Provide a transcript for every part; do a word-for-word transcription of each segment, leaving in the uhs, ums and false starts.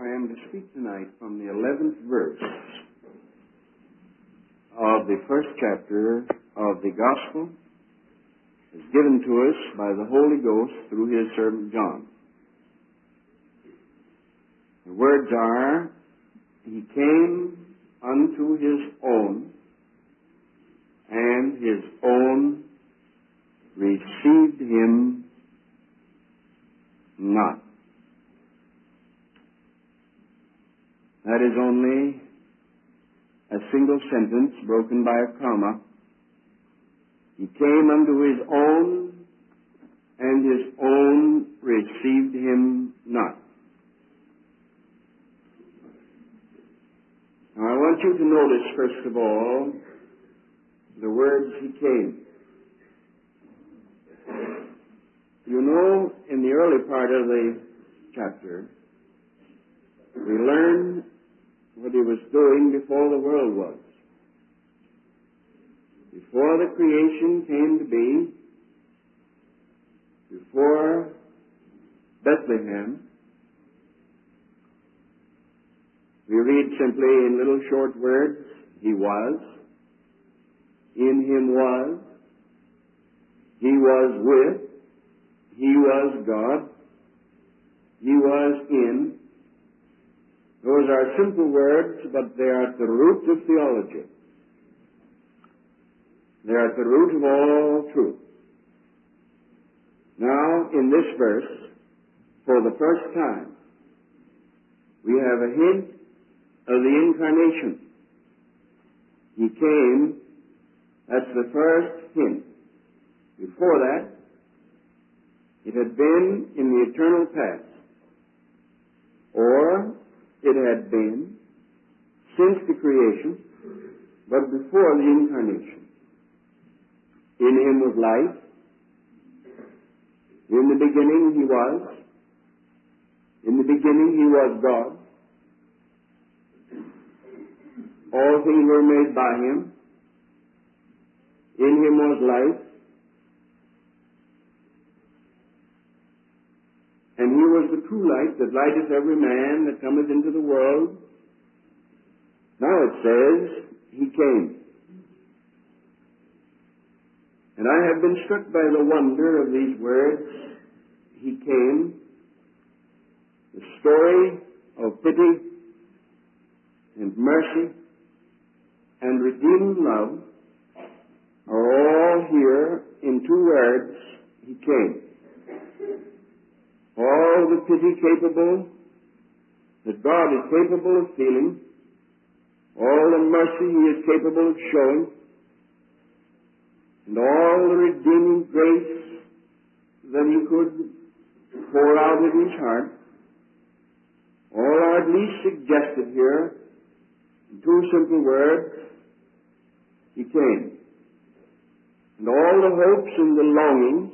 I am to speak tonight from the eleventh verse of the first chapter of the Gospel as given to us by the Holy Ghost through His servant John. The words are, He came unto His own, and His own received Him not. That is only a single sentence broken by a comma. He came unto His own, and His own received Him not. Now I want you to notice, first of all, the words He came. You know, in the early part of the chapter, we learn what He was doing before the world was. Before the creation came to be, before Bethlehem, we read simply in little short words, He was, in Him was, He was with, He was God, He was in. Those are simple words, but they are at the root of theology. They are at the root of all truth. Now, in this verse, for the first time, we have a hint of the incarnation. He came, that's the first hint. Before that, it had been in the eternal past, or it had been since the creation, but before the incarnation. In Him was life. In the beginning He was. In the beginning He was God. All things were made by Him. In Him was life. And He was the true light that lighteth every man that cometh into the world. Now it says, He came. And I have been struck by the wonder of these words, He came. The story of pity and mercy and redeeming love are all here in two words, He came. All the pity capable, that God is capable of feeling, all the mercy He is capable of showing, and all the redeeming grace that He could pour out of His heart, all are at least suggested here in two simple words, He came. And all the hopes and the longings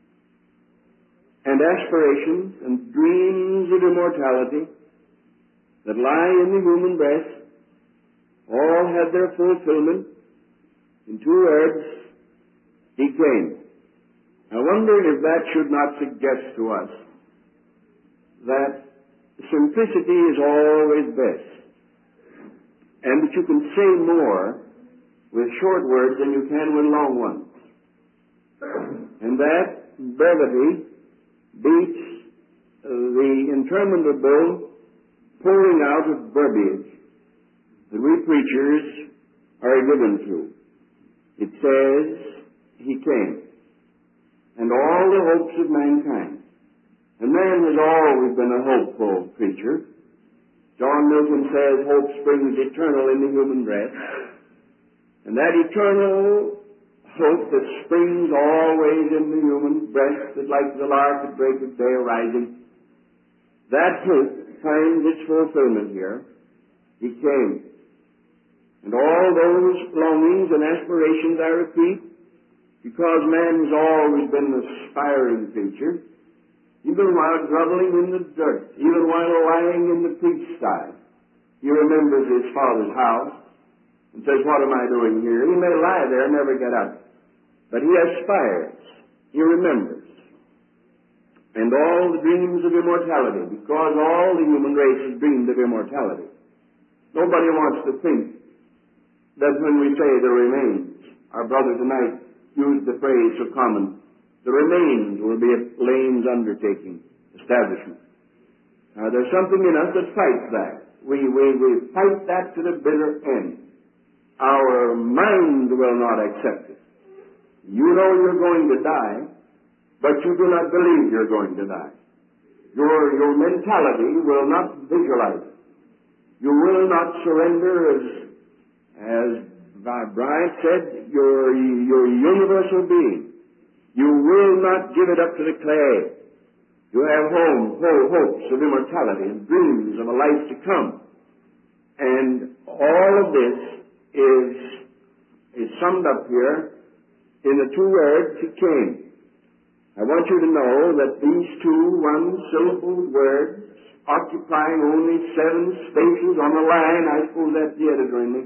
and aspirations and dreams of immortality that lie in the human breast all had their fulfillment in two words, He came. I wonder if that should not suggest to us that simplicity is always best, and that you can say more with short words than you can with long ones, and that brevity beats the interminable pouring out of verbiage that we preachers are given to. It says, He came. And all the hopes of mankind. And man has always been a hopeful creature. John Milton says hope springs eternal in the human breast. And that eternal hope that springs always in the human breast, that like the lark at break of day arising, that hope finds its fulfillment here. He came. And all those longings and aspirations, I repeat, because man has always been an aspiring creature, even while groveling in the dirt, even while lying in the pigsty, he remembers his father's house and says, what am I doing here? He may lie there and never get up, but he aspires. He remembers. and all the dreams of immortality, because all the human race has dreamed of immortality. Nobody wants to think that when we say the remains, our brother tonight used the phrase so common, the remains will be a Lane's undertaking, establishment. Now, there's something in us that fights that. We, we, we fight that to the bitter end. Our mind will not accept it. You know you're going to die, but you do not believe you're going to die. Your, your mentality will not visualize it. You will not surrender, as, as Bryant said, your, your universal being. You will not give it up to the clay. You have home, whole hopes of immortality and dreams of a life to come. And all of this is, is summed up here in the two words, He came. I want you to know that these two one-syllable words, occupying only seven spaces on the line, I suppose that's the editor in me,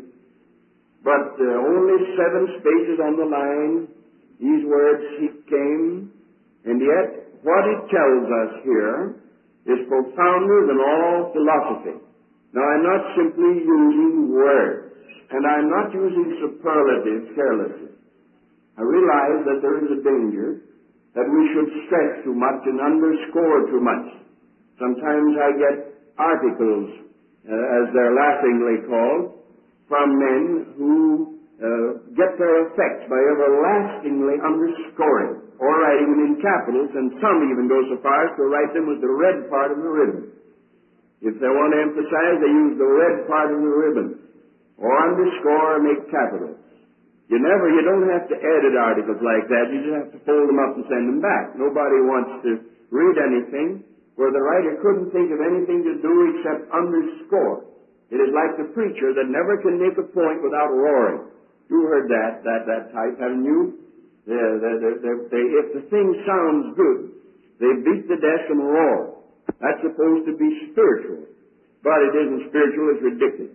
but uh, only seven spaces on the line, these words, He came, and yet what it tells us here is profounder than all philosophy. Now, I'm not simply using words, and I'm not using superlatives carelessly. I realize that there is a danger that we should stress too much and underscore too much. Sometimes I get articles, uh, as they're laughingly called, from men who uh, get their effects by everlastingly underscoring or writing them in capitals, and some even go so far as to write them with the red part of the ribbon. If they want to emphasize, they use the red part of the ribbon, or underscore or make capitals. You never, you don't have to edit articles like that. You just have to fold them up and send them back. Nobody wants to read anything where the writer couldn't think of anything to do except underscore. It is like the preacher that never can make a point without roaring. You heard that, that, that type, haven't you? They're, they're, they're, they, if the thing sounds good, they beat the desk and roar. That's supposed to be spiritual. But it isn't spiritual, it's ridiculous.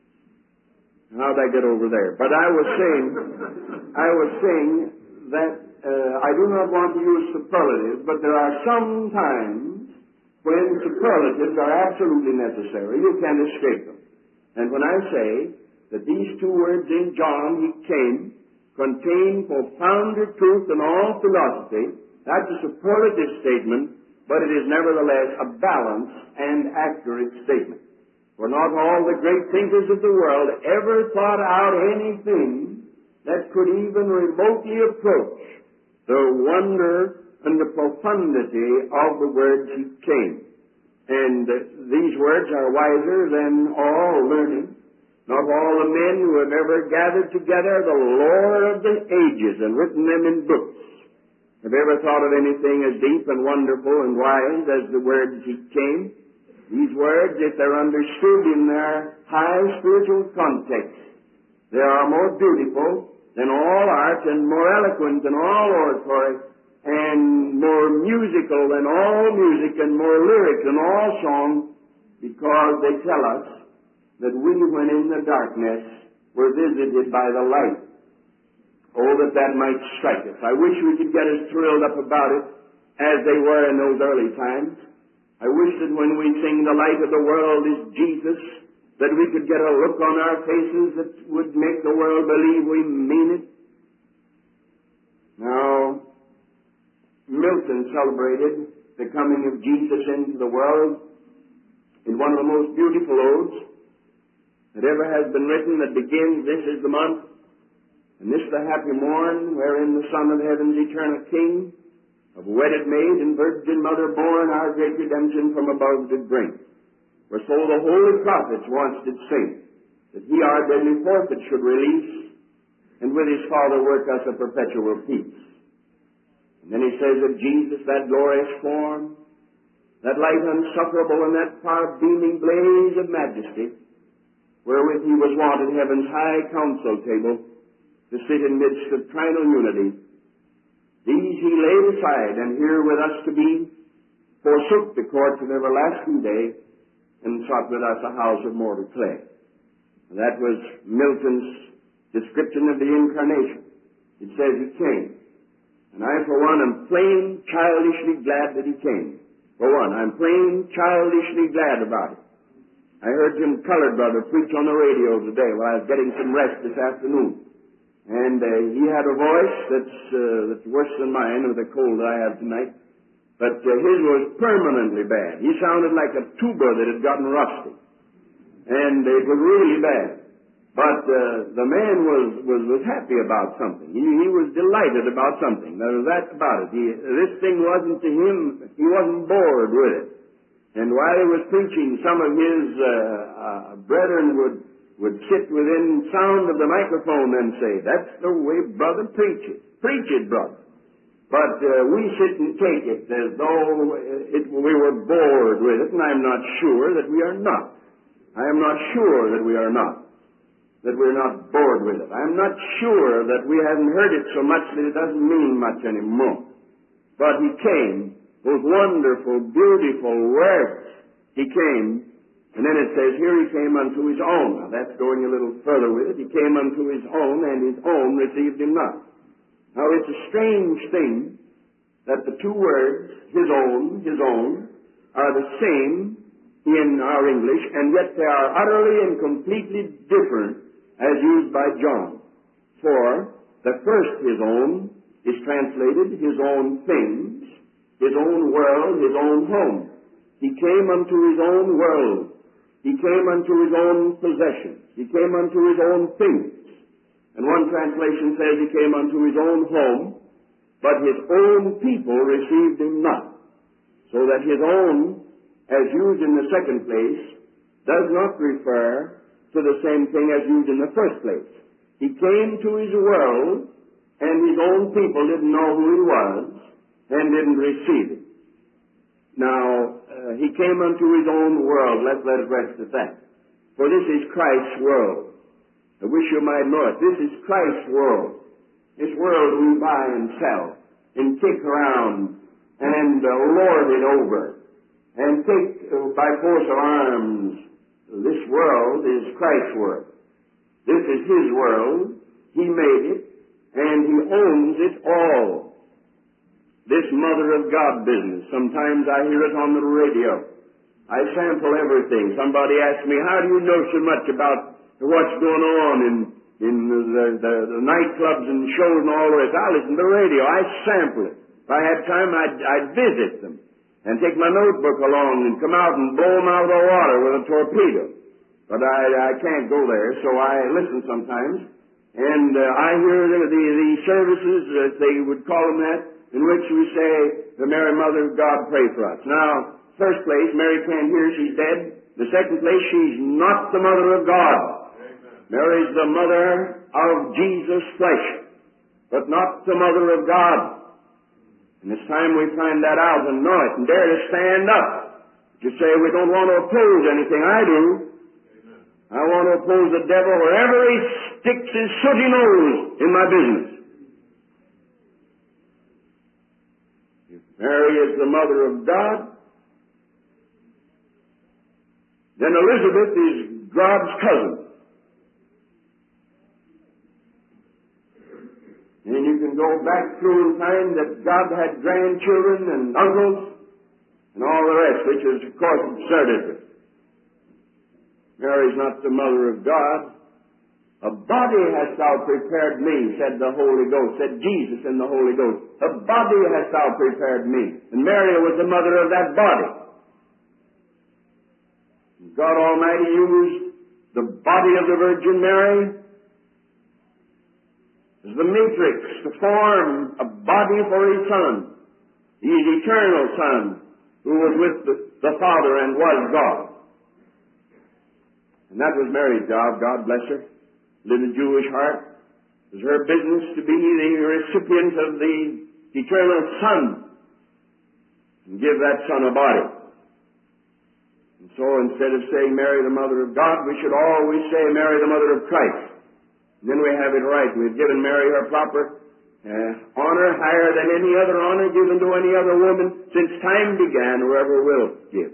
How'd I get over there? But I was saying, I was saying that uh, I do not want to use superlatives, but there are some times when superlatives are absolutely necessary. You can't escape them. And when I say that these two words in John, He came, contain profounder truth than all philosophy, that's a superlative statement, but it is nevertheless a balanced and accurate statement. For not all the great thinkers of the world ever thought out anything that could even remotely approach the wonder and the profundity of the words He came. And uh, these words are wiser than all learning, not all the men who have ever gathered together the lore of the ages and written them in books have ever thought of anything as deep and wonderful and wise as the words He came. These words, if they're understood in their high spiritual context, they are more beautiful than all art and more eloquent than all oratory and more musical than all music and more lyric than all song, because they tell us that we, when in the darkness, were visited by the light. Oh, that that might strike us. I wish we could get as thrilled up about it as they were in those early times. I wish that when we sing the light of the world is Jesus, that we could get a look on our faces that would make the world believe we mean it. Now, Milton celebrated the coming of Jesus into the world in one of the most beautiful odes that ever has been written, that begins, "This is the month, and this the happy morn, wherein the Son of Heaven's eternal King, of wedded maid and virgin mother born, our great redemption from above did bring. For so the holy prophets once did sing, that He our deadly forfeit should release, and with His Father work us a perpetual peace." And then he says of Jesus, that glorious form, that light unsufferable, and that far-beaming blaze of majesty, wherewith He was wont at heaven's high council table to sit in midst of trinal unity, these He laid aside, and here with us to be, forsook the courts of everlasting day, and sought with us a house of mortal clay. And that was Milton's description of the Incarnation. It says He came. And I, for one, am plain childishly glad that he came. For one, I'm plain childishly glad about it. I heard Jim Colored Brother preach on the radio today while I was getting some rest this afternoon. And uh, he had a voice that's, uh, that's worse than mine with the cold that I have tonight. But uh, his was permanently bad. He sounded like a tuba that had gotten rusty. And it was really bad. But uh, the man was, was, was happy about something. He, he was delighted about something. There was that about it. He, this thing wasn't to him, he wasn't bored with it. And while he was preaching, some of his uh, uh, brethren would, would sit within sound of the microphone and say, "That's the way brother preaches. Preach it, brother." But uh, we sit and take it as though it, we were bored with it, and I'm not sure that we are not. I am not sure that we are not. That we're not bored with it. I'm not sure that we haven't heard it so much that it doesn't mean much anymore. But he came, those wonderful, beautiful words. He came, and then it says, here he came unto his own. Now that's going a little further with it. He came unto his own, and his own received him not. Now it's a strange thing that the two words, his own, his own, are the same in our English, and yet they are utterly and completely different as used by John. For the first his own is translated his own things, his own world, his own home. He came unto his own world. He came unto his own possessions. He came unto his own things. And one translation says he came unto his own home, but his own people received him not. So that his own, as used in the second place, does not refer to the same thing as used in the first place. He came to his world, and his own people didn't know who he was, and didn't receive him. Now, uh, he came unto his own world. Let's let it rest at that. For this is Christ's world. I wish you might know it. This is Christ's world. This world we buy and sell, and kick around, and uh, lord it over, and take uh, by force of arms. This world is Christ's world. This is his world. He made it, and he owns it all. This Mother of God business, sometimes I hear it on the radio. I sample everything. Somebody asks me, how do you know so much about what's going on in, in the, the, the nightclubs and shows and all the rest? I listen to the radio. I sample it. If I had time, I'd, I'd visit them and take my notebook along and come out and blow them out of the water with a torpedo. But I, I can't go there, so I listen sometimes. And uh, I hear the, the, the services, as they would call them that, in which we say, the Mary Mother of God, pray for us. Now, first place, Mary can't hear, she's dead. The second place, she's not the Mother of God. Amen. Mary's the Mother of Jesus' flesh, but not the Mother of God. And it's time we find that out and know it and dare to stand up. You say, we don't want to oppose anything. I do. Amen. I want to oppose the devil wherever he sticks his sooty nose in my business. If Mary is the Mother of God, then Elizabeth is God's cousin. And you can go back through and find that God had grandchildren and uncles and all the rest, which is, of course, absurdity. Mary's not the Mother of God. A body hast thou prepared me, said the Holy Ghost, said Jesus in the Holy Ghost. A body hast thou prepared me. And Mary was the mother of that body. God Almighty used the body of the Virgin Mary as the matrix to form a body for his Son, his eternal Son, who was with the, the Father and was God. And that was Mary's job, God bless her. Lived a Jewish heart. It was her business to be the recipient of the eternal Son and give that Son a body. And so instead of saying Mary the Mother of God, we should always say Mary the Mother of Christ. And then we have it right. We've given Mary her proper uh, honor, higher than any other honor given to any other woman since time began or ever will give.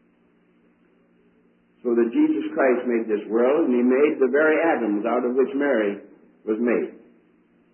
So that Jesus Christ made this world, and he made the very atoms out of which Mary was made.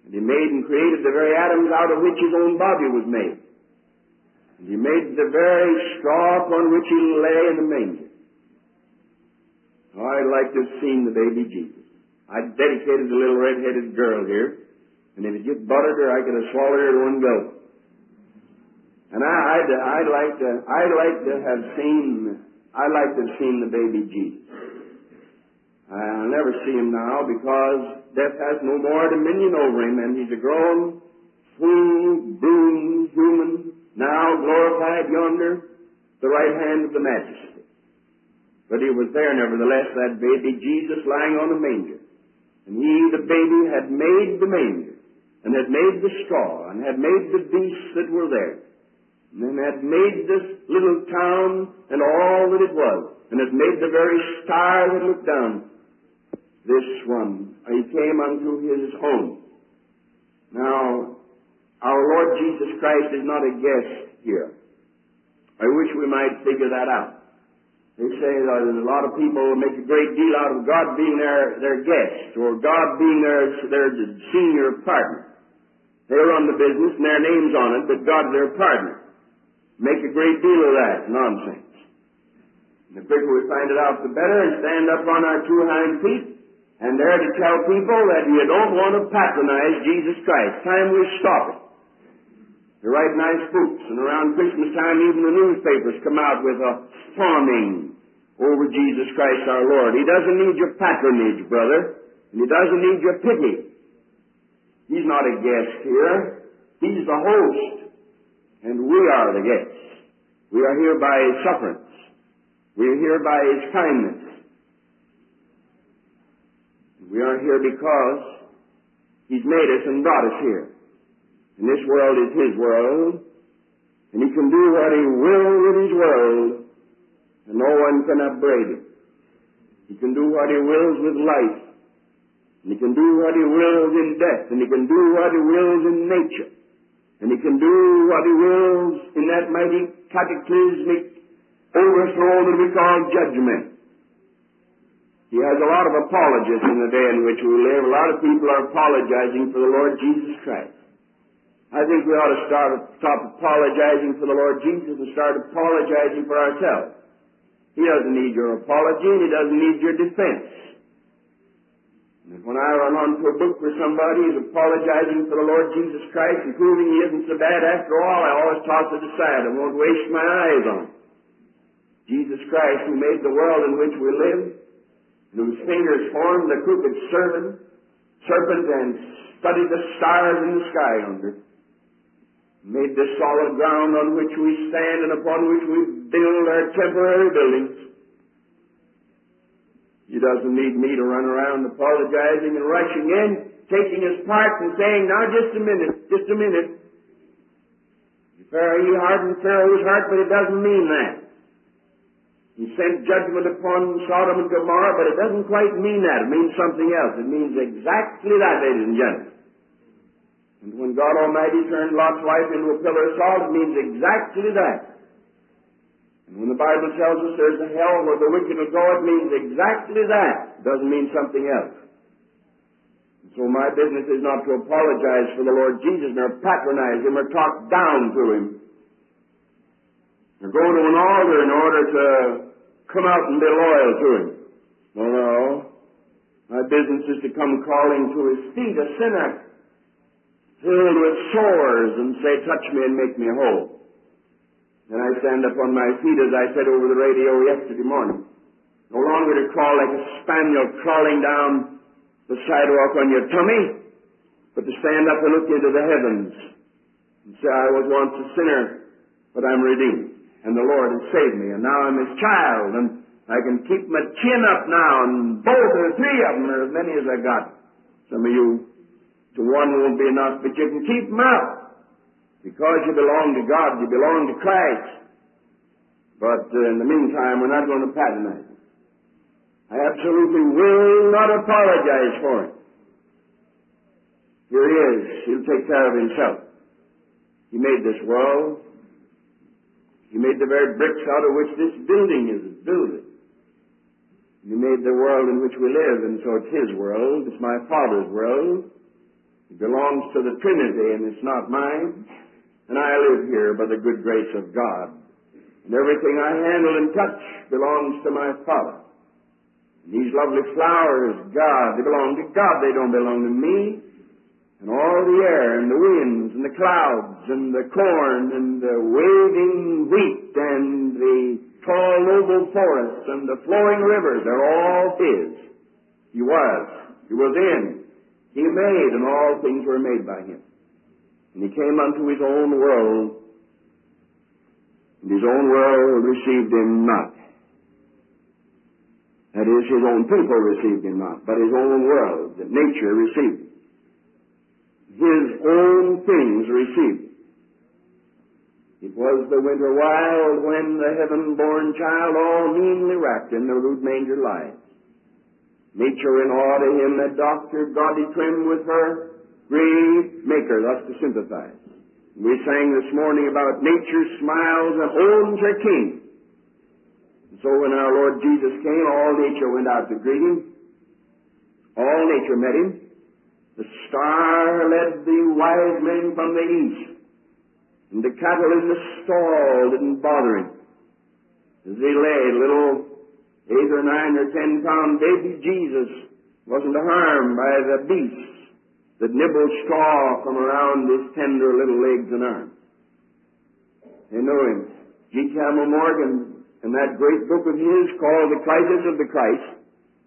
And He made and created the very atoms out of which His own body was made. And He made the very straw upon which He lay in the manger. Oh, I'd like to have seen the baby Jesus. I dedicated the little red-headed girl here, and if it just buttered her, I could have swallowed her at one go. And I, I'd, I'd like to, I'd like to have seen, I'd like to have seen the baby Jesus. I'll never see him now because death has no more dominion over him, and he's a grown, full, bruised human, now glorified yonder, the right hand of the Majesty. But he was there, nevertheless, that baby Jesus lying on a manger. And he, the baby, had made the manger, and had made the straw, and had made the beasts that were there, and then had made this little town and all that it was, and had made the very star that looked down. This one, he came unto his own. Now, our Lord Jesus Christ is not a guest here. I wish we might figure that out. They say that a lot of people make a great deal out of God being their, their guest, or God being their, their senior partner. They run the business and their name's on it, but God's their partner. Make a great deal of that nonsense. And the quicker we find it out, the better, and stand up on our two hind feet, and there to tell people that you don't want to patronize Jesus Christ. Time we stop it. They write nice books, and around Christmas time even the newspapers come out with a fawning over Jesus Christ our Lord. He doesn't need your patronage, brother, and He doesn't need your pity. He's not a guest here. He's the host, and we are the guests. We are here by His sufferance. We are here by His kindness. We are here because He's made us and brought us here. And this world is His world, and He can do what He will with His world, and no one can upbraid Him. He can do what He wills with life, and He can do what He wills in death, and He can do what He wills in nature, and He can do what He wills in that mighty cataclysmic overthrow that we call judgment. He has a lot of apologists in the day in which we live. A lot of people are apologizing for the Lord Jesus Christ. I think we ought to start, stop apologizing for the Lord Jesus and start apologizing for ourselves. He doesn't need your apology, and He doesn't need your defense. And when I run onto a book where somebody is apologizing for the Lord Jesus Christ and proving He isn't so bad after all, I always toss it aside. I won't waste my eyes on it. Jesus Christ, who made the world in which we live, and whose fingers formed the crooked serpent, serpent and studied the stars in the sky under, made the solid ground on which we stand and upon which we build our temporary buildings. He doesn't need me to run around apologizing and rushing in, taking His part and saying, now just a minute, just a minute. He hardened Pharaoh's heart, but it doesn't mean that. He sent judgment upon Sodom and Gomorrah, but it doesn't quite mean that. It means something else. It means exactly that, ladies and gentlemen. And when God Almighty turned Lot's wife into a pillar of salt, it means exactly that. And when the Bible tells us there's a hell where the wicked will go, it means exactly that. It doesn't mean something else. And so my business is not to apologize for the Lord Jesus, nor patronize Him, or talk down to Him, or go to an altar in order to come out and be loyal to Him. No, no. My business is to come crawling to His feet, a sinner, filled with sores, and say, touch me and make me whole. Then I stand up on my feet, as I said over the radio yesterday morning. No longer to crawl like a spaniel crawling down the sidewalk on your tummy, but to stand up and look into the heavens and say, I was once a sinner, but I'm redeemed, and the Lord has saved me, and now I'm His child, and I can keep my chin up now, and both or three of them, or as many as I got. Some of you, to one won't be enough, but you can keep them up. Because you belong to God, you belong to Christ. But uh, in the meantime, we're not going to patronize Him. I absolutely will not apologize for Him. Here He is. He'll take care of Himself. He made this world. He made the very bricks out of which this building is built. He made the world in which we live, and so it's His world. It's my Father's world. It belongs to the Trinity, and it's not mine. And I live here by the good grace of God. And everything I handle and touch belongs to my Father. And these lovely flowers, God, they belong to God. They don't belong to me. And all the air and the winds and the clouds and the corn and the waving wheat and the tall noble forests and the flowing rivers, they're all His. He was. He was in. He made, and all things were made by Him. And He came unto His own world, and His own world received Him not. That is, His own people received Him not, but His own world, that nature received Him. His own things received Him. It was the winter wild when the heaven-born child, all meanly wrapped in the rude manger lies. Nature in awe to Him that doctor, gaudy trim with her great Maker, thus to sympathize. We sang this morning about nature smiles and owns her King. And so when our Lord Jesus came, all nature went out to greet Him. All nature met Him. The star led the wise men from the east, and the cattle in the stall didn't bother Him. As He lay, little eight or nine or ten pound baby Jesus wasn't harmed by the beasts that nibbled straw from around His tender little legs and arms. They know Him. G. Campbell Morgan, in that great book of his called The Crisis of the Christ,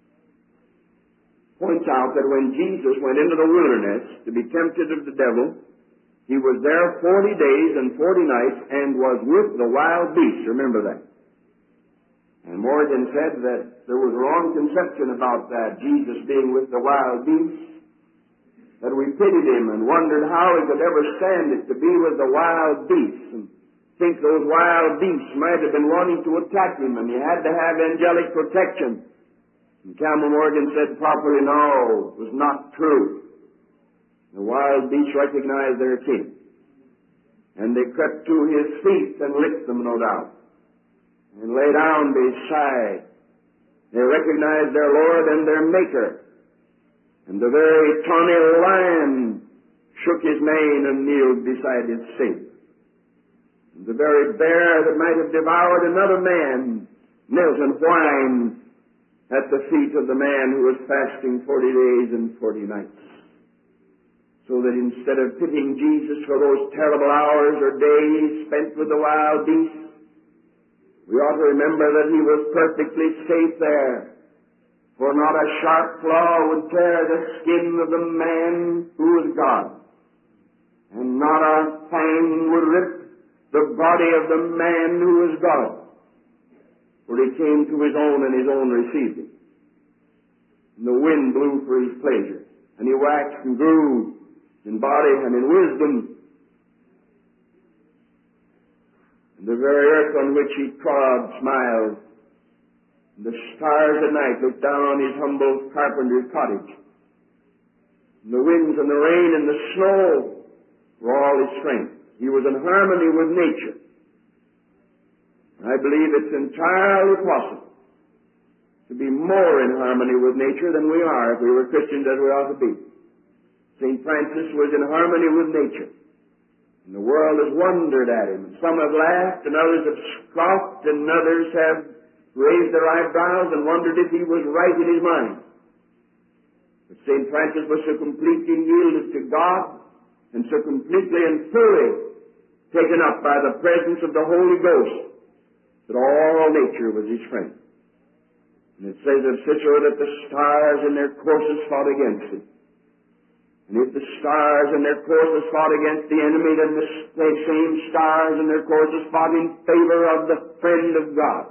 points out that when Jesus went into the wilderness to be tempted of the devil, He was there forty days and forty nights and was with the wild beasts. Remember that. And Morgan said that there was a wrong conception about that, Jesus being with the wild beasts, that we pitied Him and wondered how He could ever stand it to be with the wild beasts, and think those wild beasts might have been wanting to attack Him, and He had to have angelic protection. And Campbell Morgan said properly, no, it was not true. The wild beasts recognized their King, and they crept to His feet and licked them, no doubt, and lay down beside. They recognized their Lord and their Maker. And the very tawny lion shook his mane and kneeled beside his Savior. And the very bear that might have devoured another man knelt and whined at the feet of the man who was fasting forty days and forty nights. So that instead of pitying Jesus for those terrible hours or days spent with the wild beasts, we ought to remember that He was perfectly safe there. For not a sharp claw would tear the skin of the man who was God, and not a fang would rip the body of the man who was God. For He came to His own, and His own received Him. And the wind blew for His pleasure, and He waxed and grew in body and in wisdom. And the very earth on which He trod smiled. And the stars at night looked down on His humble carpenter's cottage. And the winds and the rain and the snow were all His strength. He was in harmony with nature. I believe it's entirely possible to be more in harmony with nature than we are if we were Christians as we ought to be. Saint Francis was in harmony with nature. And the world has wondered at him. Some have laughed, and others have scoffed, and others have raised their eyebrows and wondered if he was right in his mind. But Saint Francis was so completely yielded to God, and so completely and fully taken up by the presence of the Holy Ghost, that all nature was his friend. And it says of Cicero that the stars in their courses fought against him. And if the stars in their courses fought against the enemy, then the same stars in their courses fought in favor of the friend of God.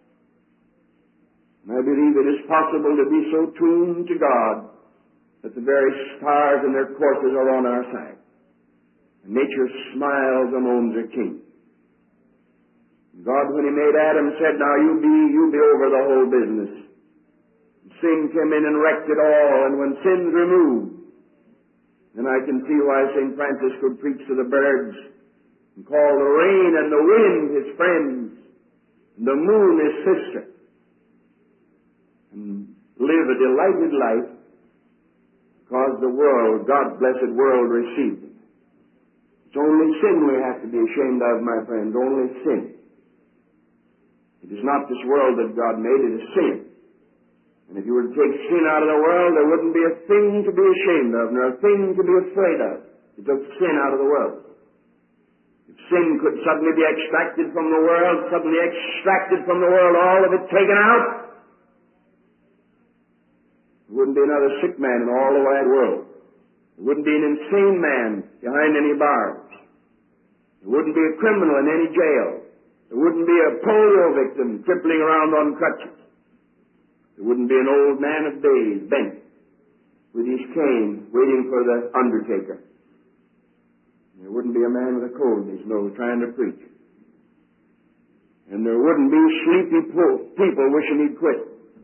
And I believe it is possible to be so tuned to God that the very stars in their courses are on our side. And nature smiles and owns her king. God, when He made Adam, said, now you be, you be over the whole business. And sin came in and wrecked it all, and when sin's removed, then I can see why Saint Francis could preach to the birds and call the rain and the wind his friends, and the moon his sister, and live a delighted life, because the world, God's blessed world, received it. It's only sin we have to be ashamed of, my friends, only sin. It is not this world that God made, it is sin. And if you were to take sin out of the world, there wouldn't be a thing to be ashamed of, nor a thing to be afraid of. He took sin out of the world. If sin could suddenly be extracted from the world, suddenly extracted from the world, all of it taken out, there wouldn't be another sick man in all the wide world. There wouldn't be an insane man behind any bars. There wouldn't be a criminal in any jail. There wouldn't be a polio victim crippling around on crutches. There wouldn't be an old man of days bent with his cane waiting for the undertaker. There wouldn't be a man with a cold in his nose trying to preach. And there wouldn't be sleepy people wishing he'd quit.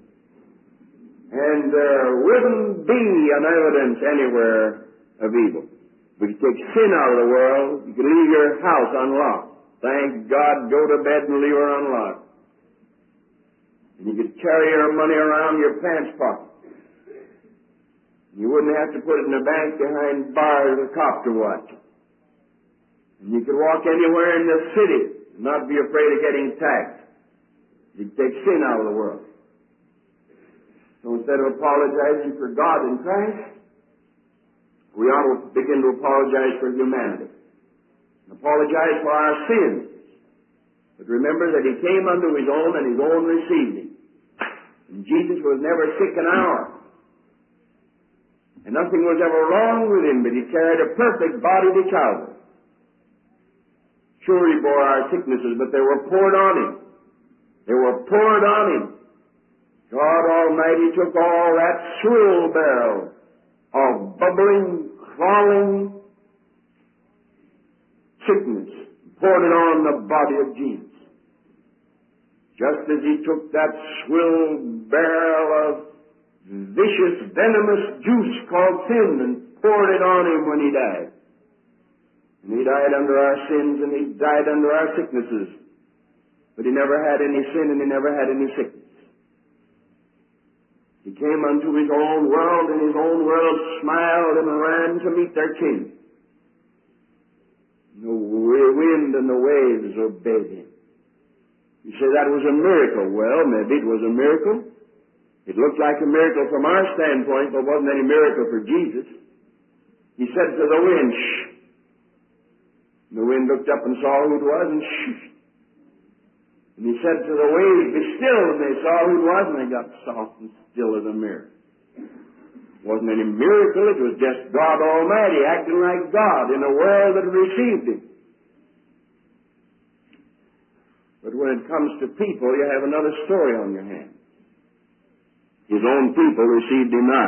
And there wouldn't be an evidence anywhere of evil. We could take sin out of the world. You could leave your house unlocked. Thank God, go to bed and leave her unlocked. And you could carry your money around your pants pocket. You wouldn't have to put it in the bank behind bars or cop to watch. And you could walk anywhere in the city and not be afraid of getting taxed. You'd take sin out of the world. So instead of apologizing for God in Christ, we ought to begin to apologize for humanity. And apologize for our sins. But remember that He came unto His own, and His own received Him. And Jesus was never sick an hour. And nothing was ever wrong with Him, but He carried a perfect body to Calvary. Sure, He bore our sicknesses, but they were poured on Him. They were poured on Him. God Almighty took all that swill barrel of bubbling, crawling sickness, poured it on the body of Jesus. Just as He took that swill barrel of vicious, venomous juice called sin and poured it on Him when He died. And He died under our sins and He died under our sicknesses. But He never had any sin and He never had any sickness. He came unto His own world, and His own world smiled and ran to meet their King. The wind and the waves obeyed Him. You say that was a miracle. Well, maybe it was a miracle. It looked like a miracle from our standpoint, but wasn't any miracle for Jesus. He said to the wind, shh. And the wind looked up and saw who it was and shh. And He said to the waves, be still, and they saw who it was, and they got soft and still as a mirror. It wasn't any miracle, it was just God Almighty acting like God in a world that received Him. But when it comes to people, you have another story on your hands. His own people received Him not.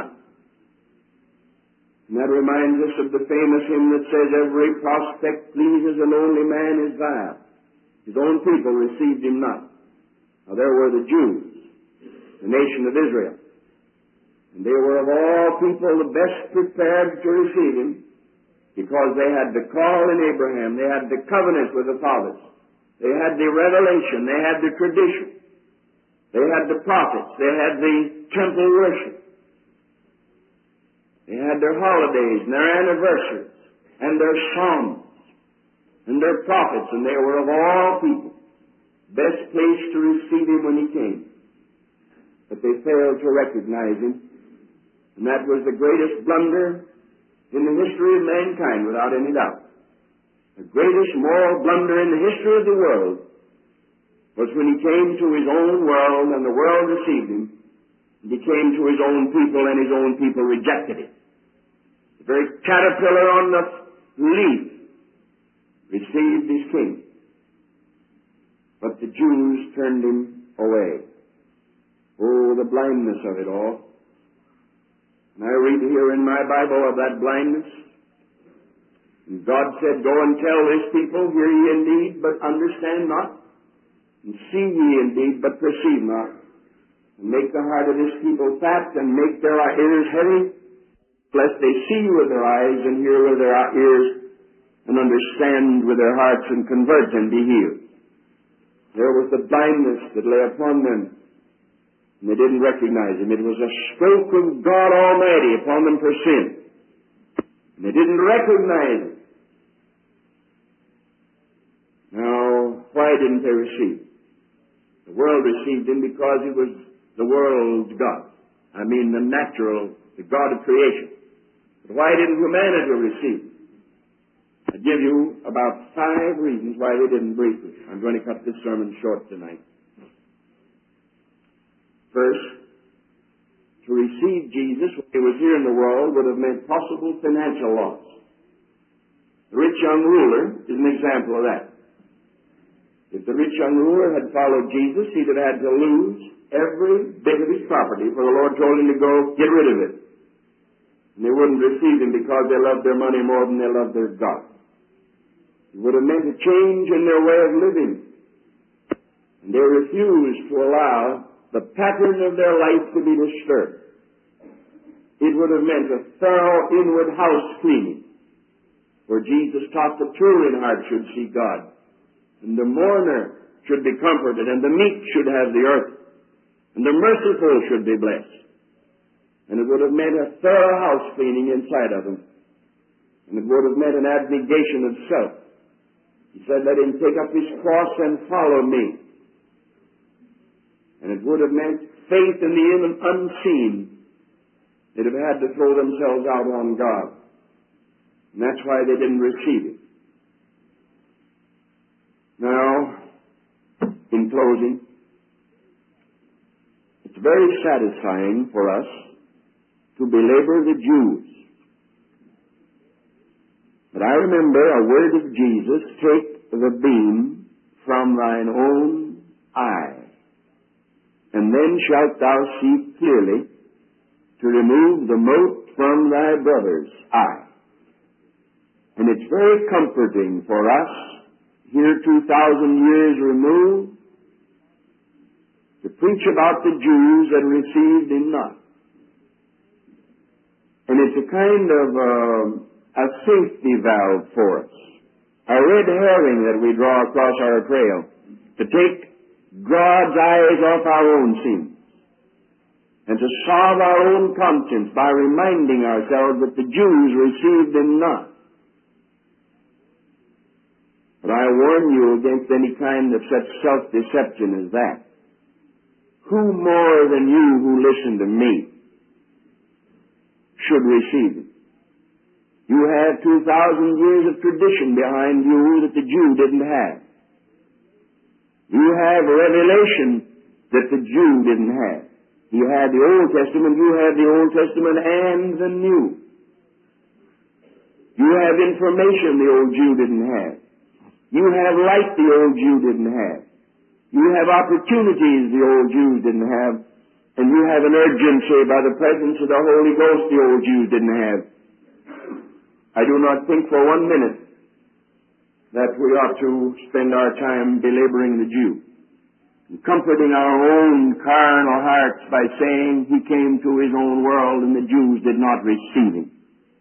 And that reminds us of the famous hymn that says, every prospect pleases and only man is vile. His own people received Him not. Now there were the Jews, the nation of Israel. And they were of all people the best prepared to receive Him because they had the call in Abraham, they had the covenant with the fathers, they had the revelation, they had the tradition, they had the prophets, they had the temple worship, they had their holidays and their anniversaries and their songs and their prophets, and they were of all people best placed to receive Him when He came. But they failed to recognize Him, and that was the greatest blunder in the history of mankind, without any doubt. The greatest moral blunder in the history of the world was when He came to His own world, and the world received Him, and He came to His own people, and His own people rejected Him. The very caterpillar on the leaf received His King. But the Jews turned Him away. Oh, the blindness of it all. And I read here in my Bible of that blindness. And God said, go and tell this people, hear ye indeed, but understand not. And see ye indeed, but perceive not. And make the heart of this people fat, and make their ears heavy, lest they see with their eyes, and hear with their ears, and understand with their hearts, and convert, and be healed. There was the blindness that lay upon them. And they didn't recognize him. It was a stroke of God Almighty upon them for sin. And they didn't recognize it. Now, why didn't they receive him? The world received him because he was the world's God. I mean the natural, the God of creation. But why didn't humanity receive him? I'll give you about five reasons why they didn't briefly. I'm going to cut this sermon short tonight. First, to receive Jesus when he was here in the world would have meant possible financial loss. The rich young ruler is an example of that. If the rich young ruler had followed Jesus, he'd have had to lose every bit of his property, for the Lord told him to go get rid of it. And they wouldn't receive him because they loved their money more than they loved their God. It would have meant a change in their way of living. And they refused to allow the pattern of their life to be disturbed. It would have meant a thorough inward house cleaning, where Jesus taught the true in heart should see God, and the mourner should be comforted, and the meek should have the earth, and the merciful should be blessed. And it would have meant a thorough house cleaning inside of them. And it would have meant an abnegation of self. He said, let him take up his cross and follow me. And it would have meant faith in the unseen. They'd have had to throw themselves out on God. And that's why they didn't receive it. Now, in closing, it's very satisfying for us to belabor the Jews. But I remember a word of Jesus, take the beam from thine own eye, and then shalt thou see clearly to remove the mote from thy brother's eye. And it's very comforting for us, here two thousand years removed, to preach about the Jews that received him not. And it's a kind of uh, a safety valve for us, a red herring that we draw across our trail, to take God's eyes off our own sins, and to solve our own conscience by reminding ourselves that the Jews received him not. But I warn you against any kind of such self-deception as that. Who more than you who listen to me should receive it? You have two thousand years of tradition behind you that the Jew didn't have. You have a revelation that the Jew didn't have. You had the Old Testament, you have the Old Testament and the New. You have information the old Jew didn't have. You have light the old Jew didn't have. You have opportunities the old Jews didn't have. And you have an urgency by the presence of the Holy Ghost the old Jews didn't have. I do not think for one minute that we ought to spend our time belaboring the Jew, and comforting our own carnal hearts by saying he came to his own world and the Jews did not receive him.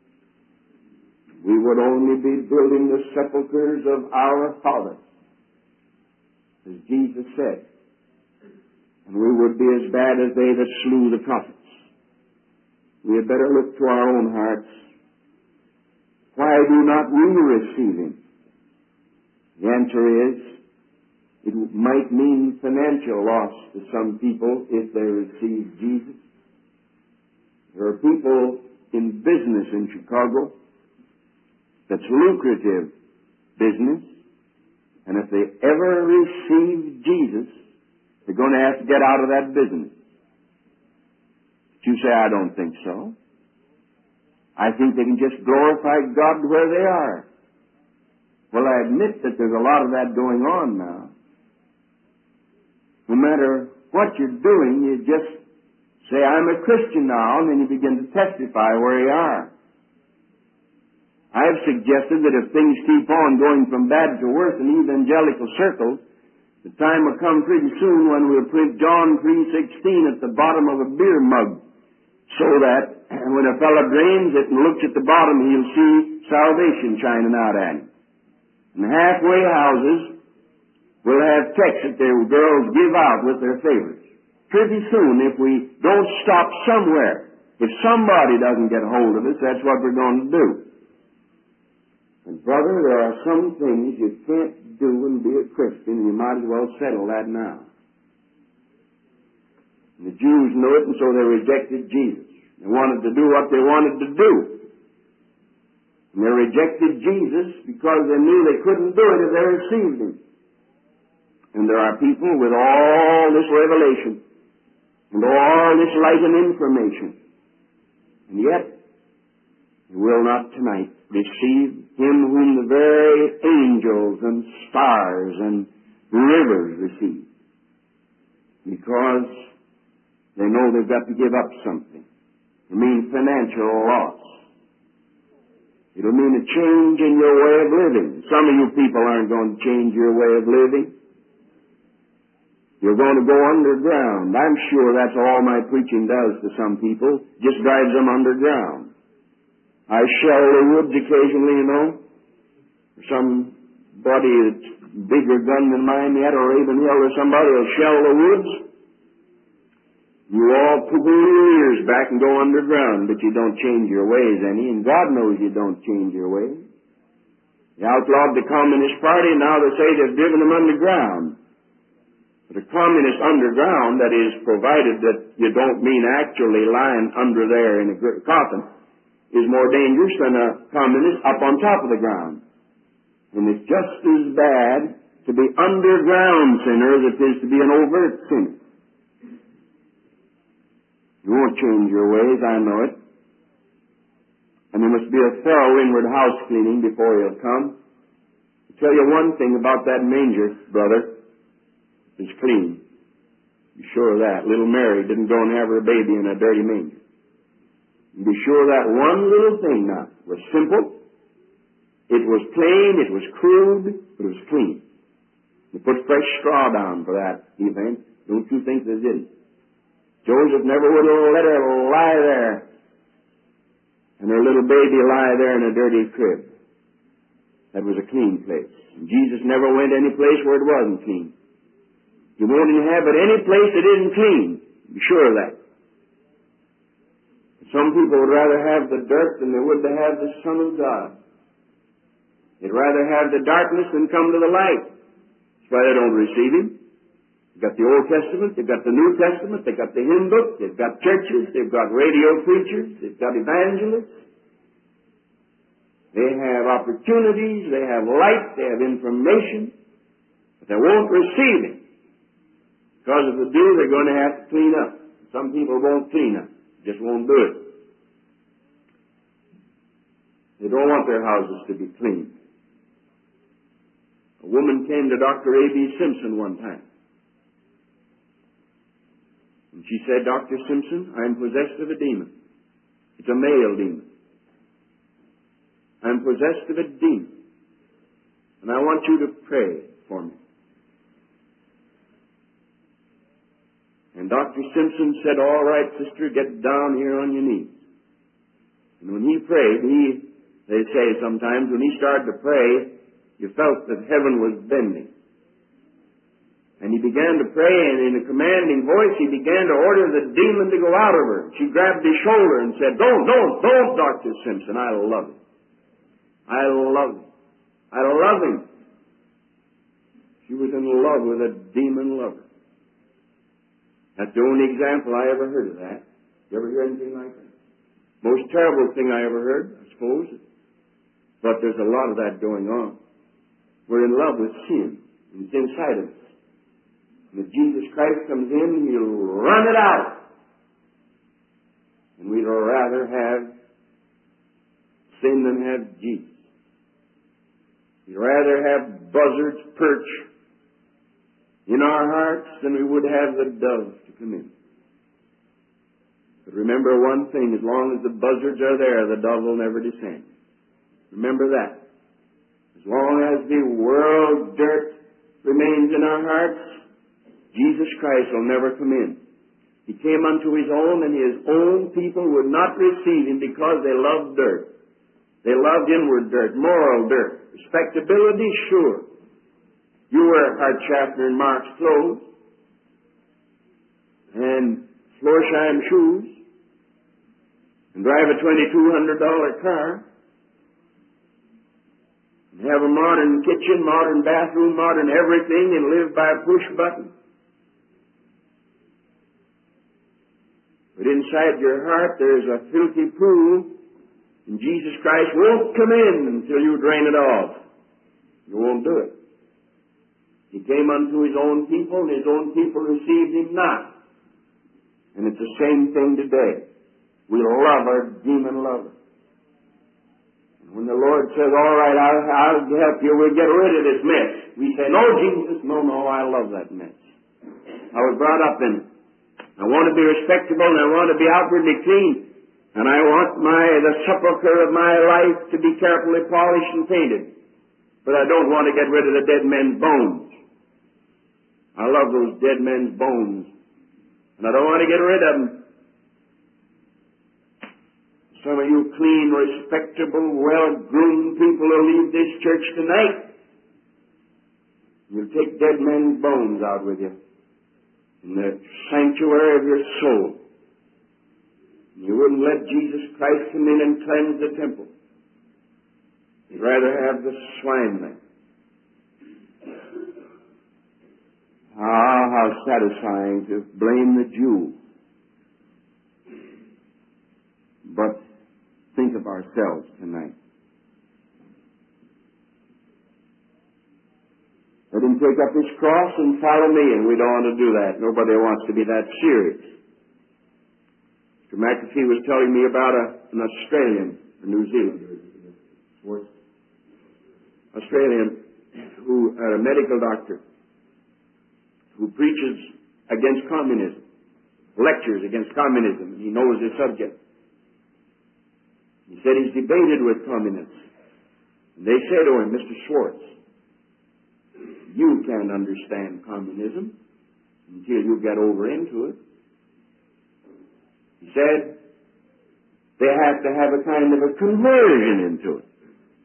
We would only be building the sepulchres of our fathers, as Jesus said, and we would be as bad as they that slew the prophets. We had better look to our own hearts. Why do not we receive him? The answer is, it might mean financial loss to some people if they receive Jesus. There are people in business in Chicago that's lucrative business, and if they ever receive Jesus, they're going to have to get out of that business. But you say, I don't think so. I think they can just glorify God where they are. Well, I admit that there's a lot of that going on now. No matter what you're doing, you just say, I'm a Christian now, and then you begin to testify where you are. I've suggested that if things keep on going from bad to worse in evangelical circles, the time will come pretty soon when we'll print John three sixteen at the bottom of a beer mug, so that when a fellow drains it and looks at the bottom, he'll see salvation shining out at him. And halfway houses will have texts that their girls give out with their favorites. pretty soon if we don't stop somewhere. If somebody doesn't get hold of us, that's what we're going to do. And brother, there are some things you can't do and be a Christian. You might as well settle that now. And the Jews knew it, and so they rejected Jesus. They wanted to do what they wanted to do. And they rejected Jesus because they knew they couldn't do it if they received Him. And there are people with all this revelation and all this light and information, and yet they will not tonight receive Him whom the very angels and stars and rivers receive, because they know they've got to give up something. It means financial loss. It'll mean a change in your way of living. Some of you people aren't going to change your way of living. You're going to go underground. I'm sure that's all my preaching does to some people. Just drives them underground. I shell the woods occasionally, you know. Somebody that's bigger gun than mine yet, or Ravenhill or somebody will shell the woods. You all pull your ears back and go underground, but you don't change your ways any, and God knows you don't change your ways. They outlawed the Communist Party, and now they say they've driven them underground. But a communist underground, that is, provided that you don't mean actually lying under there in a coffin, is more dangerous than a communist up on top of the ground. And it's just as bad to be underground sinner as it is to be an overt sinner. You won't change your ways, I know it. And there must be a thorough inward house cleaning before you'll come. I'll tell you one thing about that manger, brother. It's clean. Be sure of that. Little Mary didn't go and have her baby in a dirty manger. Be sure of that one little thing now was simple. It was plain, it was crude, but it was clean. They put fresh straw down for that event. Don't you think they didn't? Joseph never would have let her lie there and her little baby lie there in a dirty crib. That was a clean place. And Jesus never went any place where it wasn't clean. You won't inhabit any place that isn't clean. Be sure of that. Some people would rather have the dirt than they would to have the Son of God. They'd rather have the darkness than come to the light. That's why they don't receive Him. They've got the Old Testament, they've got the New Testament, they've got the hymn book, they've got churches, they've got radio preachers, they've got evangelists. They have opportunities, they have light, they have information, but they won't receive it. Because if they do, they're going to have to clean up. Some people won't clean up. Just won't do it. They don't want their houses to be clean. A woman came to Doctor A B Simpson one time. And she said, Doctor Simpson, I am possessed of a demon. It's a male demon. I am possessed of a demon. And I want you to pray for me. And Doctor Simpson said, all right, sister, get down here on your knees. And when he prayed, he, they say sometimes, when he started to pray, you felt that heaven was bending. And he began to pray, and in a commanding voice, he began to order the demon to go out of her. She grabbed his shoulder and said, don't, don't, don't, Doctor Simpson, I love him. I love him. I love him. She was in love with a demon lover. That's the only example I ever heard of that. You ever hear anything like that? Most terrible thing I ever heard, I suppose. But there's a lot of that going on. We're in love with sin. And it's inside of us. And if Jesus Christ comes in, He'll run it out. And we'd rather have sin than have Jesus. We'd rather have buzzards perch in our hearts than we would have the dove to come in. But remember one thing, as long as the buzzards are there, the dove will never descend. Remember that. As long as the world dirt remains in our hearts, Jesus Christ will never come in. He came unto His own, and His own people would not receive Him because they loved dirt. They loved inward dirt, moral dirt. Respectability, sure. You wear Hart Schaffner and Mark's clothes. and Florsheim shoes and drive a twenty-two hundred dollar car and have a modern kitchen, modern bathroom, modern everything, and live by a push button. But inside your heart there's a filthy pool, and Jesus Christ won't come in until you drain it off. You won't do it. He came unto his own people, and his own people received him not. And it's the same thing today. We love our demon lover. And when the Lord says, all right, I'll, I'll help you, we'll get rid of this mess, we say, no, Jesus, no, no, I love that mess. I was brought up in it. I want to be respectable, and I want to be outwardly clean. And I want my the sepulchre of my life to be carefully polished and painted. But I don't want to get rid of the dead men's bones. I love those dead men's bones. And I don't want to get rid of them. Some of you clean, respectable, well-groomed people will leave this church tonight. You'll take dead men's bones out with you in the sanctuary of your soul. You wouldn't let Jesus Christ come in and cleanse the temple. You'd rather have the swine there. Ah, how satisfying to blame the Jew. But think of ourselves tonight. Let him take up his cross and follow me, and we don't want to do that. Nobody wants to be that serious. Mister McAfee was telling me about a, an Australian, a New Zealander, Australian, who, uh, a medical doctor, who preaches against communism, lectures against communism, and he knows the subject. He said he's debated with communists. And they say to him, Mister Schwartz, you can't understand communism until you get over into it. He said they have to have a kind of a conversion into it.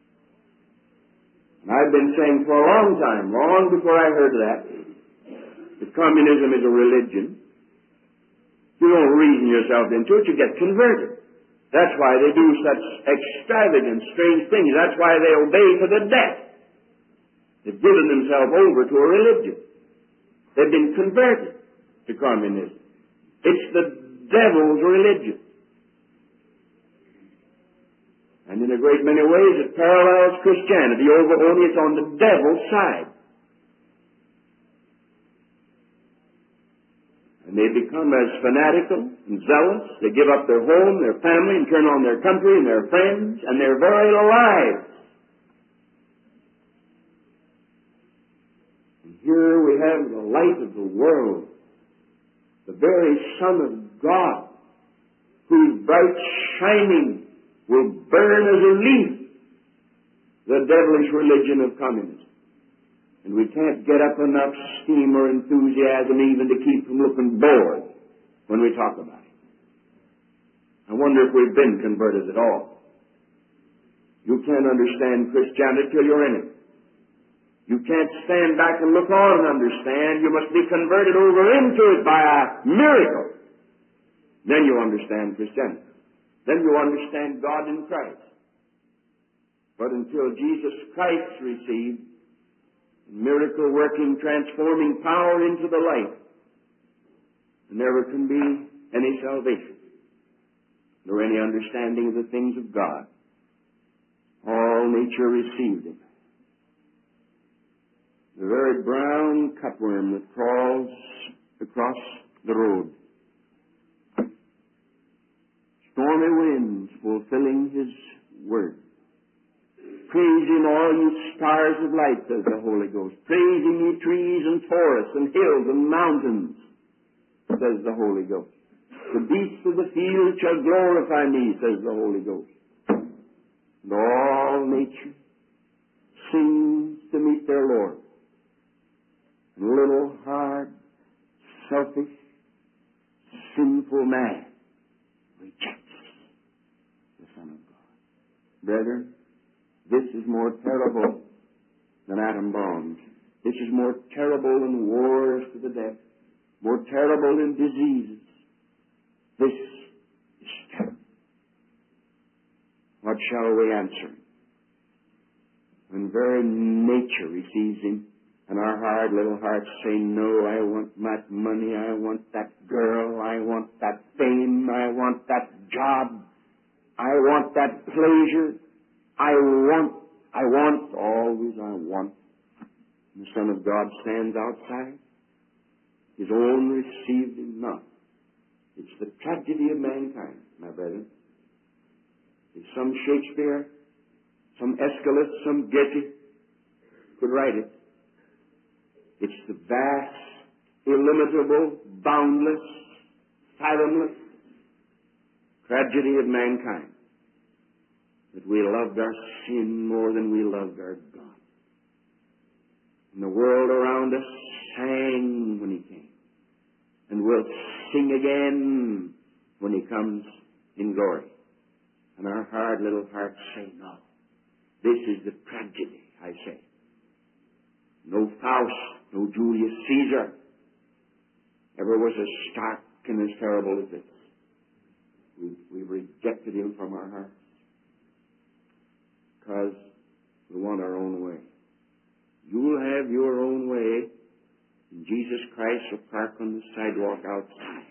And I've been saying for a long time, long before I heard that, that communism is a religion. You don't reason yourself into it, you get converted. That's why they do such extravagant, strange things. That's why they obey to the death. They've given themselves over to a religion. They've been converted to communism. It's the devil's religion. And in a great many ways it parallels Christianity, over only it's on the devil's side. And they become as fanatical and zealous. They give up their home, their family, and turn on their country and their friends and their very lives. And here we have the light of the world, the very Son of God, whose bright shining will burn as a leaf the devilish religion of communism. And we can't get up enough steam or enthusiasm even to keep from looking bored when we talk about it. I wonder if we've been converted at all. You can't understand Christianity till you're in it. You can't stand back and look on and understand. You must be converted over into it by a miracle. Then you understand Christianity. Then you understand God in Christ. But until Jesus Christ received miracle-working, transforming power into the light, there never can be any salvation, nor any understanding of the things of God. All nature received him. The very brown cutworm that crawls across the road. Stormy winds fulfilling his word. Praise him, all you stars of light, says the Holy Ghost. Praise him, ye trees and forests and hills and mountains, says the Holy Ghost. The beasts of the field shall glorify me, says the Holy Ghost. And all nature sings to meet their Lord. And little, hard, selfish, sinful man rejects the Son of God. Brethren, this is more terrible than atom bombs. This is more terrible than wars to the death. more terrible than diseases. This is terrible. What shall we answer? When very nature receives him, and our hard little hearts say, no, I want that money, I want that girl, I want that fame, I want that job, I want that pleasure, I want, I want, always I want. And the Son of God stands outside. His own received him not. It's the tragedy of mankind, my brethren. If some Shakespeare, some Aeschylus, some Goethe could write it, it's the vast, illimitable, boundless, fathomless tragedy of mankind that we loved our sin more than we loved our God. And the world around us sang when he came, and will sing again when he comes in glory. And our hard little hearts say, no, this is the tragedy, I say. No Faust, no Julius Caesar ever was as stark and as terrible as this. We've, we've rejected him from our hearts because we want our own way. You'll have your own way, and Jesus Christ will park on the sidewalk outside.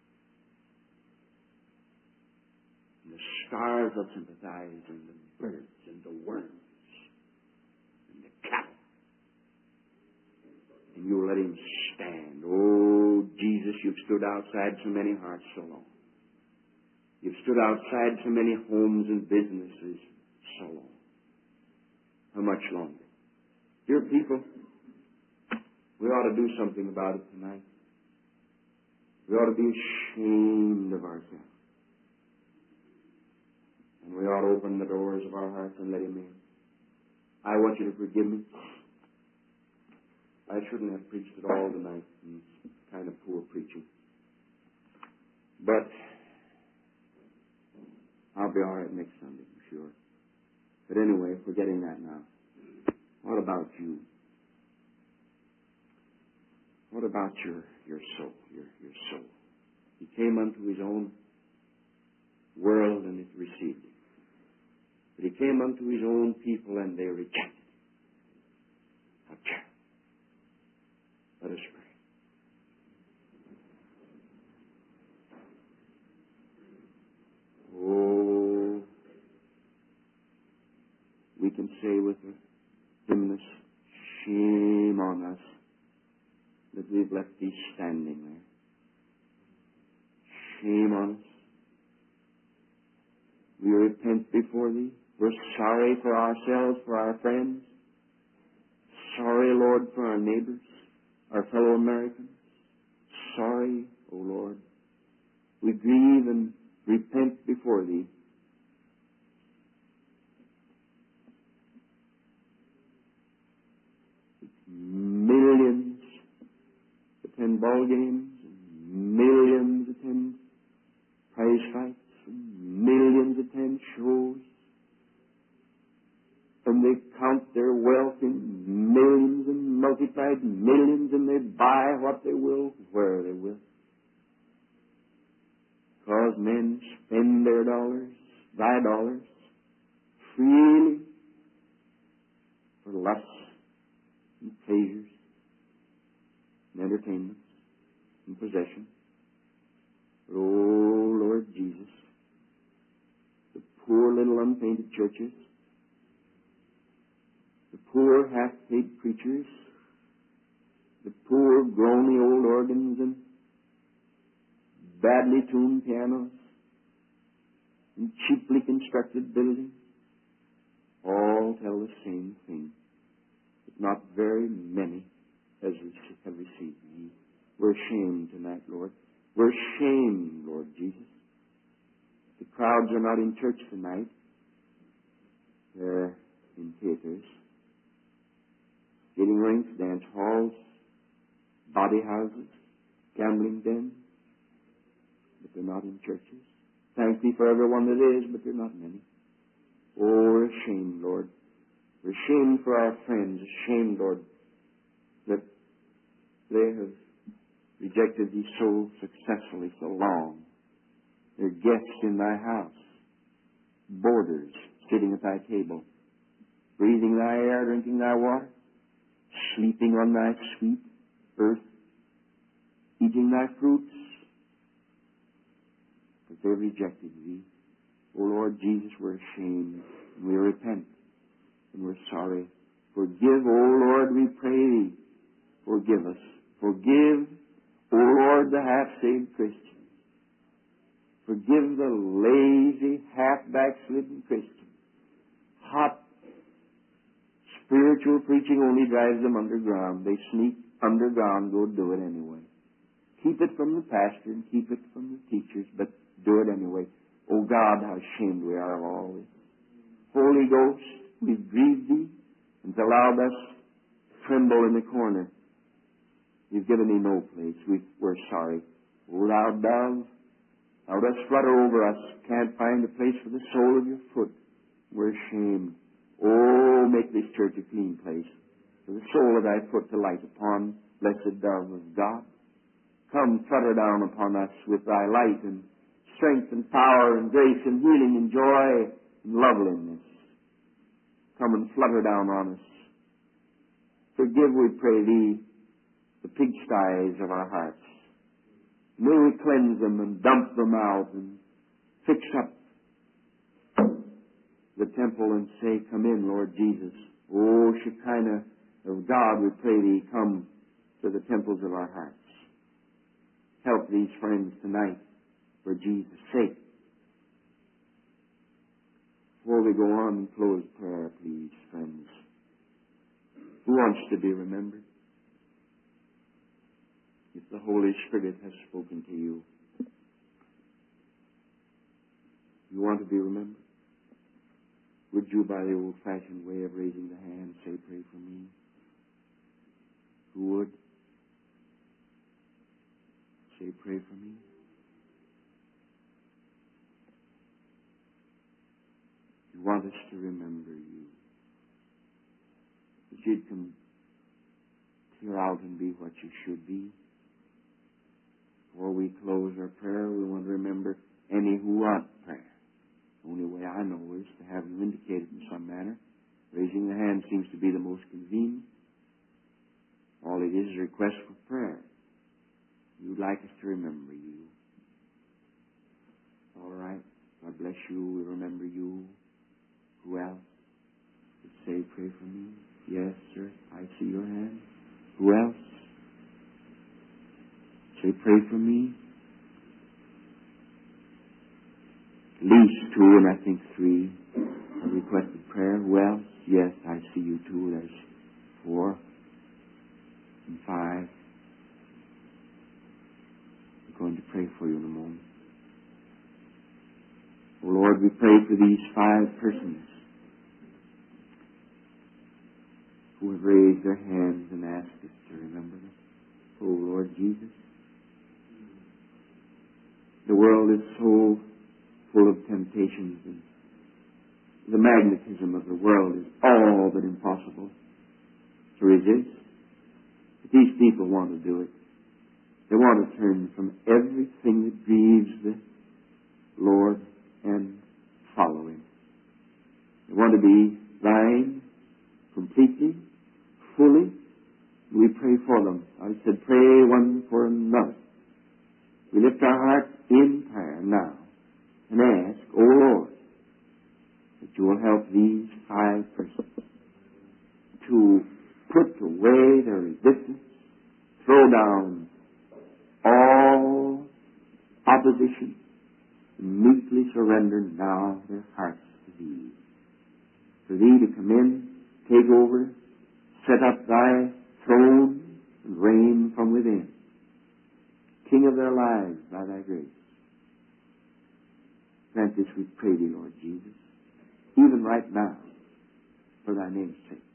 And the stars will sympathize, and the birds, and the worms, and the cattle. And you'll let him stand. Oh, Jesus, you've stood outside so many hearts so long. You've stood outside so many homes and businesses so long. How much longer? Dear people, we ought to do something about it tonight. We ought to be ashamed of ourselves. And we ought to open the doors of our hearts and let him in. I want you to forgive me. I shouldn't have preached at all tonight. It's kind of poor preaching. But I'll be all right next Sunday, I'm sure. But anyway, forgetting that now. What about you? What about your, your soul, your, your soul? He came unto his own world and it received him. But he came unto his own people and they rejected him. How terrible. Let us pray. Oh, we can say with the hymnist, shame on us that we've left thee standing there. Shame on us. We repent before thee. We're sorry for ourselves, for our friends. Sorry, Lord, for our neighbors, our fellow Americans. Sorry, O Lord. We grieve and repent before thee. Millions attend ball games, and millions attend prize fights, and millions attend shows, and they count their wealth in millions and multiplied millions, and they buy what they will, where they will. Because men spend their dollars, thy dollars, freely for lusts and pleasures and entertainments and possession. But, oh, Lord Jesus, the poor little unpainted churches, the poor half-paid preachers, the poor groany old organs and badly tuned pianos and cheaply constructed buildings all tell the same thing. But not very many has rece- have received thee. We're ashamed tonight, Lord. We're ashamed, Lord Jesus. The crowds are not in church tonight. They're in theaters, skating rinks, dance halls, body houses, gambling dens. But they're not in churches. Thank thee for everyone that is, but they're not many. Oh, we're ashamed, Lord. We're ashamed for our friends. Ashamed, Lord, that they have rejected thee so successfully so long. They're guests in thy house, boarders sitting at thy table, breathing thy air, drinking thy water, sleeping on thy sweet earth, eating thy fruits, but they rejected thee. O Lord Jesus, we're ashamed, and we repent, and we're sorry. Forgive, O Lord, we pray thee. Forgive us. Forgive, O Lord, the half-saved Christians. Forgive the lazy, half-backslidden Christian. Hot, spiritual preaching only drives them underground. They sneak underground, go do it anyway. Keep it from the pastor and keep it from the teachers, but do it anyway. Oh God, how ashamed we are of all this. Holy Ghost, we've grieved thee and allowed us to tremble in the corner. You've given thee no place. We, we're sorry. O thou dove, thou dost flutter over us, can't find a place for the sole of your foot. We're ashamed. Oh, make this church a clean place for the sole of thy foot to light upon, blessed dove of God. Come, flutter down upon us with thy light and strength and power and grace and healing and joy and loveliness. Come and flutter down on us. Forgive, we pray thee, the pigsties of our hearts. May we cleanse them and dump them out and fix up the temple and say, come in, Lord Jesus. Oh, Shekinah of God, we pray thee, come to the temples of our hearts. Help these friends tonight for Jesus' sake. Before we go on and close prayer, please, friends. Who wants to be remembered? If the Holy Spirit has spoken to you, you want to be remembered? Would you, by the old-fashioned way of raising the hand, say, pray for me? Who would? Say, pray for me. You want us to remember you. That you'd come clear out and be what you should be. Before we close our prayer, we want to remember any who want prayer. The only way I know is to have them indicated in some manner. Raising the hand seems to be the most convenient. All it is is a request for prayer. You'd like us to remember you. All right. God bless you. We remember you. Who else? Say, pray for me. Yes, sir. I see your hand. Who else? Say, pray for me. At least two, and I think three have requested prayer. Who else? Yes, I see you too. There's four and five. I'm going to pray for you in a moment. Oh Lord, we pray for these five persons who have raised their hands and asked us to remember them. Oh Lord Jesus, the world is so full of temptations, and the magnetism of the world is all but impossible to resist. But these people want to do it. They want to turn from everything that grieves the Lord and follow Him. They want to be thine completely, fully. We pray for them. I said, pray one for another. We lift our hearts in prayer now and ask, O Lord, that you will help these five persons to put away their resistance, throw down all opposition, and meekly surrender now their hearts to Thee. For Thee to come in, take over, set up Thy throne, and reign from within. King of their lives by Thy grace. Grant this, we pray Thee, Lord Jesus, even right now, for Thy name's sake.